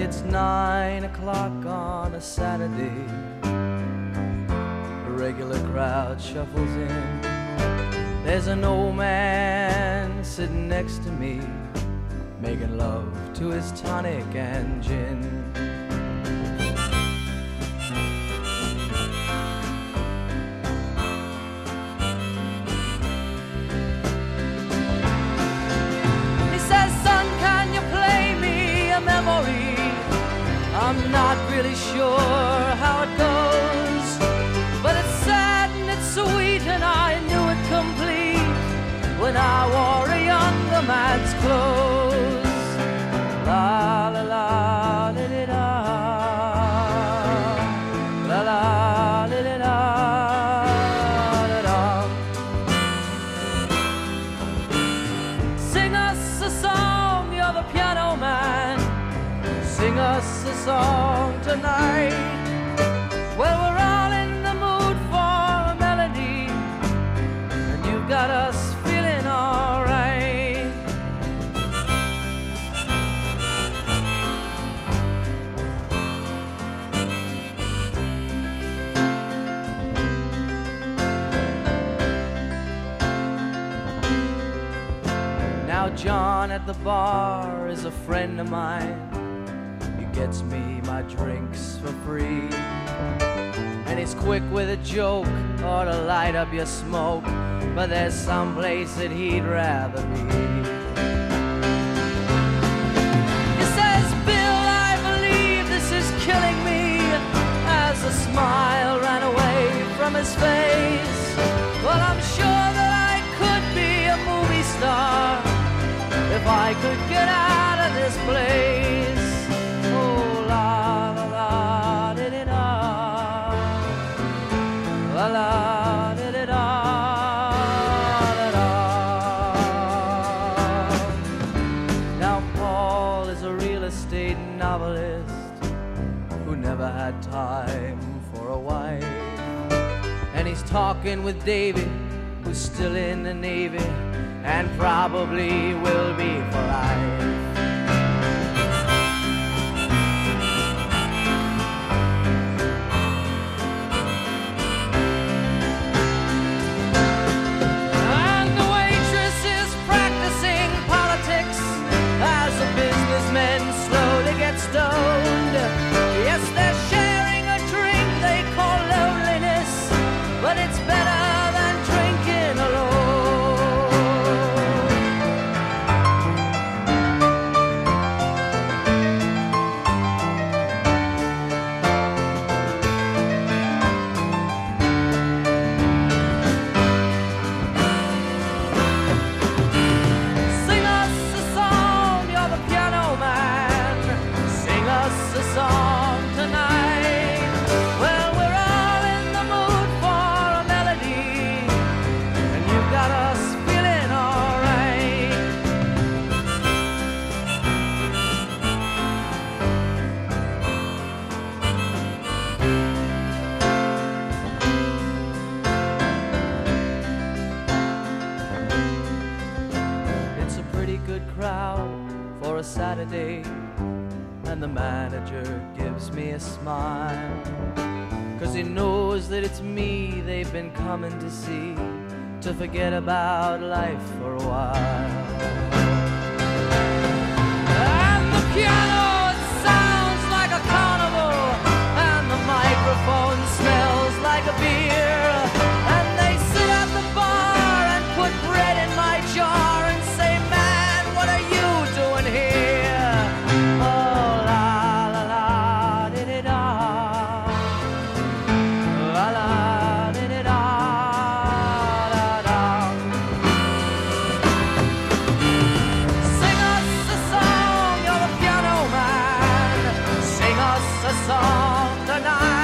It's 9 o'clock on a Saturday. A regular crowd shuffles in. There's an old man sitting next to me, making love to his tonic and gin. He says, son, can you play me a memory? I'm not really sure how it goes, but it's sad and it's sweet, and I knew it complete when I wore a younger man's clothes. La la la li li la, la la li li la, la la. Sing us a song, you're the piano man. Sing us a song tonight. Well, we're all in the mood for a melody, and you've got us feeling all right. Now John at the bar is a friend of mine. Gets me my drinks for free, and he's quick with a joke or to light up your smoke, but there's some place that he'd rather be. He says, Bill, I believe this is killing me, as a smile ran away from his face. Well, I'm sure that I could be a movie star if I could get out of this place. La la la di di da, la la di di da, da da. Now Paul is a real estate novelist who never had time for a wife, and he's talking with Davy, who's still in the Navy and probably will be for life. Stoned. Yes, they're sharing a drink they call loneliness, but it's better than drinking Sing us a song, you're the piano man. Sing us a song tonight. Well, we're all in the mood for a melody, and you've got us feeling all right. It's a pretty good crowd for a Saturday, and the manager gives me a smile, 'cause he knows that it's me they've been coming to see, to forget about life for a while. And the piano, it sounds like a carnival, and the microphone smells like a beer, and they sit at the bar and put bread in my jar and say, man, what are you doing here? Oh, la la la di di da, la la di di da, da da. Sing us a song, you're the piano man. Sing us a song tonight.